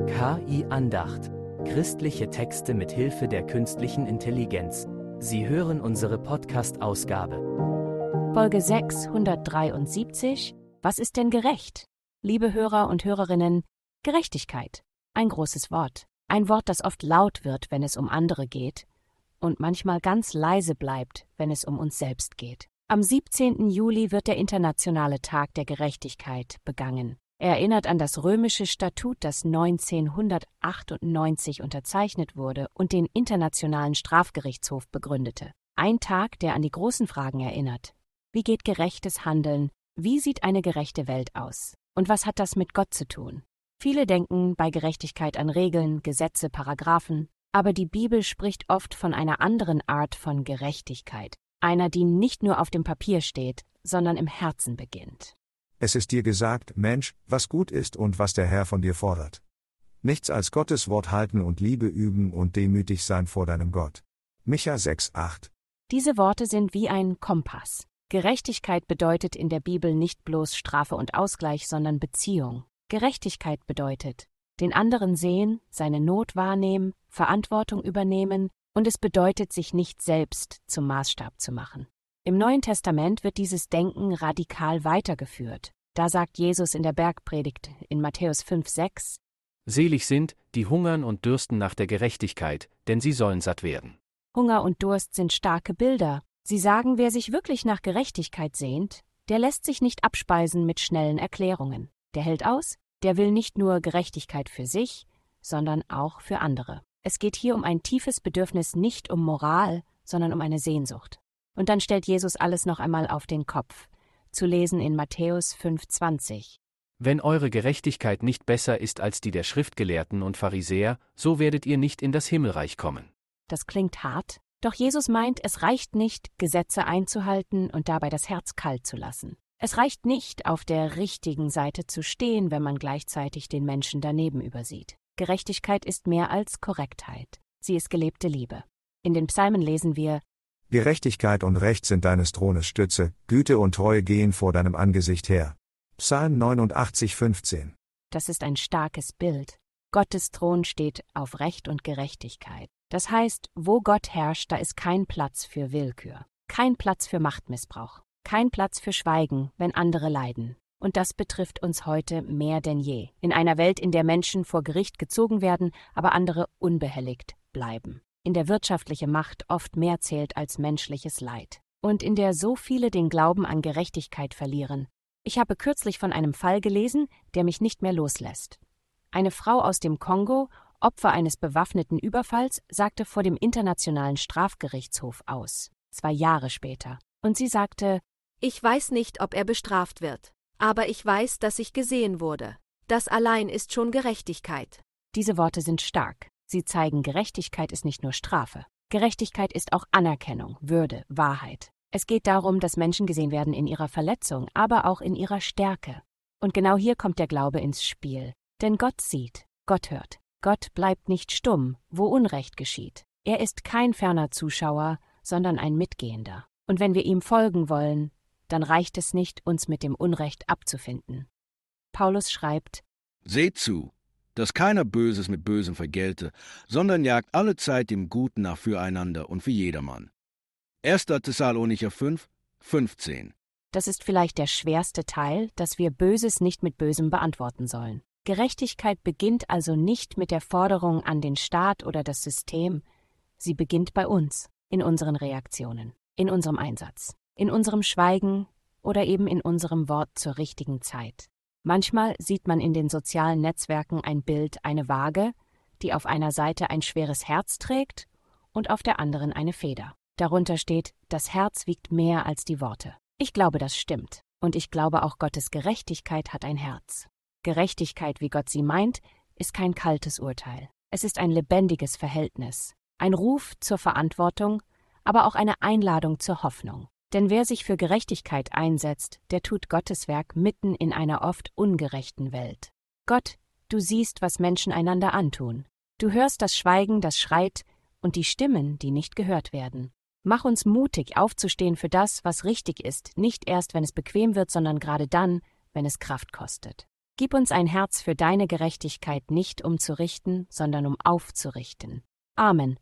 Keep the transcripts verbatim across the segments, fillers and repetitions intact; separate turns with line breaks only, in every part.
K I-Andacht. Christliche Texte mit Hilfe der künstlichen Intelligenz. Sie hören unsere Podcast-Ausgabe.
Folge sechshundertdreiundsiebzig. Was ist denn gerecht? Liebe Hörer und Hörerinnen, Gerechtigkeit. Ein großes Wort. Ein Wort, das oft laut wird, wenn es um andere geht und manchmal ganz leise bleibt, wenn es um uns selbst geht. Am siebzehnten Juli wird der Internationale Tag der Gerechtigkeit begangen. Er erinnert an das römische Statut, das neunzehnhundertachtundneunzig unterzeichnet wurde und den Internationalen Strafgerichtshof begründete. Ein Tag, der an die großen Fragen erinnert. Wie geht gerechtes Handeln? Wie sieht eine gerechte Welt aus? Und was hat das mit Gott zu tun? Viele denken bei Gerechtigkeit an Regeln, Gesetze, Paragraphen, aber die Bibel spricht oft von einer anderen Art von Gerechtigkeit, einer, die nicht nur auf dem Papier steht, sondern im Herzen beginnt.
Es ist dir gesagt, Mensch, was gut ist und was der Herr von dir fordert. Nichts als Gottes Wort halten und Liebe üben und demütig sein vor deinem Gott. Micha sechs acht.
Diese Worte sind wie ein Kompass. Gerechtigkeit bedeutet in der Bibel nicht bloß Strafe und Ausgleich, sondern Beziehung. Gerechtigkeit bedeutet, den anderen sehen, seine Not wahrnehmen, Verantwortung übernehmen, und es bedeutet, sich nicht selbst zum Maßstab zu machen. Im Neuen Testament wird dieses Denken radikal weitergeführt. Da sagt Jesus in der Bergpredigt in Matthäus fünf sechs:
Selig sind, die hungern und dürsten nach der Gerechtigkeit, denn sie sollen satt werden.
Hunger und Durst sind starke Bilder. Sie sagen, wer sich wirklich nach Gerechtigkeit sehnt, der lässt sich nicht abspeisen mit schnellen Erklärungen. Der hält aus, der will nicht nur Gerechtigkeit für sich, sondern auch für andere. Es geht hier um ein tiefes Bedürfnis, nicht um Moral, sondern um eine Sehnsucht. Und dann stellt Jesus alles noch einmal auf den Kopf, zu lesen in Matthäus fünf zwanzig.
Wenn eure Gerechtigkeit nicht besser ist als die der Schriftgelehrten und Pharisäer, so werdet ihr nicht in das Himmelreich kommen.
Das klingt hart, doch Jesus meint, es reicht nicht, Gesetze einzuhalten und dabei das Herz kalt zu lassen. Es reicht nicht, auf der richtigen Seite zu stehen, wenn man gleichzeitig den Menschen daneben übersieht. Gerechtigkeit ist mehr als Korrektheit. Sie ist gelebte Liebe. In den Psalmen lesen wir:
Gerechtigkeit und Recht sind deines Thrones Stütze, Güte und Treue gehen vor deinem Angesicht her. Psalm neunundachtzig fünfzehn.
Das ist ein starkes Bild. Gottes Thron steht auf Recht und Gerechtigkeit. Das heißt, wo Gott herrscht, da ist kein Platz für Willkür, kein Platz für Machtmissbrauch, kein Platz für Schweigen, wenn andere leiden. Und das betrifft uns heute mehr denn je. In einer Welt, in der Menschen vor Gericht gezogen werden, aber andere unbehelligt bleiben. In der wirtschaftliche Macht oft mehr zählt als menschliches Leid. Und in der so viele den Glauben an Gerechtigkeit verlieren. Ich habe kürzlich von einem Fall gelesen, der mich nicht mehr loslässt. Eine Frau aus dem Kongo, Opfer eines bewaffneten Überfalls, sagte vor dem Internationalen Strafgerichtshof aus. Zwei Jahre später. Und sie sagte:
Ich weiß nicht, ob er bestraft wird. Aber ich weiß, dass ich gesehen wurde. Das allein ist schon Gerechtigkeit.
Diese Worte sind stark. Sie zeigen, Gerechtigkeit ist nicht nur Strafe. Gerechtigkeit ist auch Anerkennung, Würde, Wahrheit. Es geht darum, dass Menschen gesehen werden in ihrer Verletzung, aber auch in ihrer Stärke. Und genau hier kommt der Glaube ins Spiel. Denn Gott sieht, Gott hört. Gott bleibt nicht stumm, wo Unrecht geschieht. Er ist kein ferner Zuschauer, sondern ein Mitgehender. Und wenn wir ihm folgen wollen, dann reicht es nicht, uns mit dem Unrecht abzufinden. Paulus schreibt:
Seht zu, dass keiner Böses mit Bösem vergelte, sondern jagt allezeit dem Guten nach füreinander und für jedermann. erster Thessalonicher fünf fünfzehn.
Das ist vielleicht der schwerste Teil, dass wir Böses nicht mit Bösem beantworten sollen. Gerechtigkeit beginnt also nicht mit der Forderung an den Staat oder das System. Sie beginnt bei uns, in unseren Reaktionen, in unserem Einsatz, in unserem Schweigen oder eben in unserem Wort zur richtigen Zeit. Manchmal sieht man in den sozialen Netzwerken ein Bild, eine Waage, die auf einer Seite ein schweres Herz trägt und auf der anderen eine Feder. Darunter steht: Das Herz wiegt mehr als die Worte. Ich glaube, das stimmt. Und ich glaube auch, Gottes Gerechtigkeit hat ein Herz. Gerechtigkeit, wie Gott sie meint, ist kein kaltes Urteil. Es ist ein lebendiges Verhältnis, ein Ruf zur Verantwortung, aber auch eine Einladung zur Hoffnung. Denn wer sich für Gerechtigkeit einsetzt, der tut Gottes Werk mitten in einer oft ungerechten Welt. Gott, du siehst, was Menschen einander antun. Du hörst das Schweigen, das schreit, und die Stimmen, die nicht gehört werden. Mach uns mutig, aufzustehen für das, was richtig ist, nicht erst, wenn es bequem wird, sondern gerade dann, wenn es Kraft kostet. Gib uns ein Herz für deine Gerechtigkeit, nicht um zu richten, sondern um aufzurichten. Amen.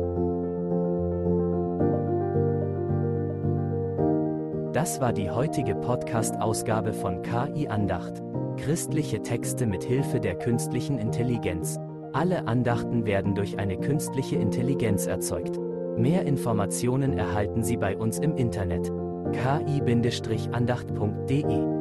Das war die heutige Podcast-Ausgabe von K I Andacht. Christliche Texte mit Hilfe der künstlichen Intelligenz. Alle Andachten werden durch eine künstliche Intelligenz erzeugt. Mehr Informationen erhalten Sie bei uns im Internet. k i Bindestrich andacht punkt de